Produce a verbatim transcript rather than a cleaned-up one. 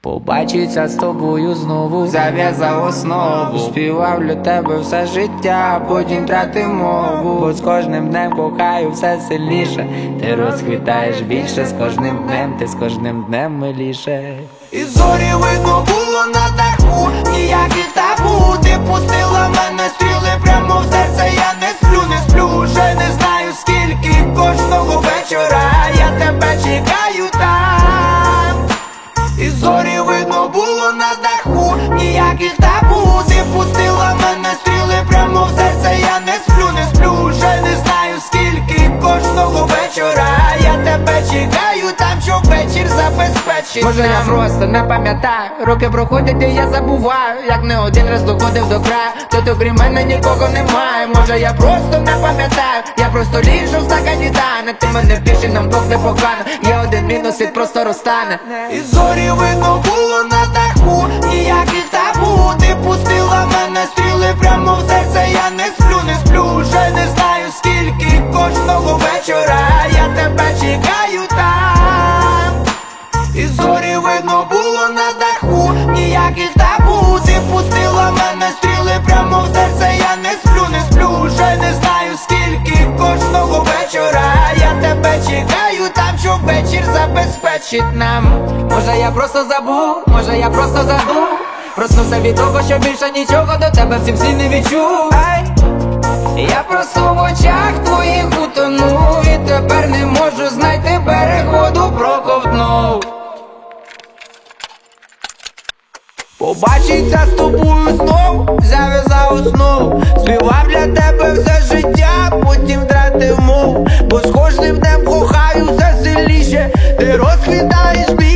Побачиться з тобою знову, зав'язав основу, співав для тебе все життя, потім втратив мову. Бо з кожним днем кохаю все сильніше, ти розквітаєш більше, з кожним днем, ти з кожним днем миліше. І зорі видно було на даху, ніяких табу. Ти пустила мене стріли прямо в серце, я не сплю, не сплю, вже не знаю скільки. Кожного вечора я тебе чекаю там. І зорі видно було на даху, ніяких табу. Ти пустила мене стріли прямо в серце, я не сплю, не сплю, вже не знаю скільки. Кожного вечора я тебе чекаю там, щоб вечір забезпечить. Може я просто не пам'ятаю, роки проходять і я забуваю, як не один раз доходив до краю, тут окрім мене нікого немає. Може я просто не пам'ятаю, я просто ліжу в стакані тане. Ти мене втіши, нам Бог не покане, є один мінус, світ просто розтане. І зорі видно було на даху, ніяких табу. Ти пустила мене стріли прямо в серце, я не сплю, не сплю, вже не знаю скільки. Кожного вечора я тебе чекаю там. І зорі видно було на даху, ніяких табу. Ти пустила мене стріли прямо в серце, я не сплю, не сплю, вже не знаю скільки. Кожного вечора я тебе чекаю там, щоб вечір забезпечить нам. Може я просто забув, може я просто забув, проснувся від того, що більше нічого до тебе в цім слі не відчув. Ай, я просто в очах твоїх утонув, і тепер не можу знайти берег, воду проковтнув. Побачиться з тобою знов, зав'язав основу, співав для тебе все життя, потім втратив мову. Бо з кожним днем кохаю все сильніше, ти розквітаєш більше.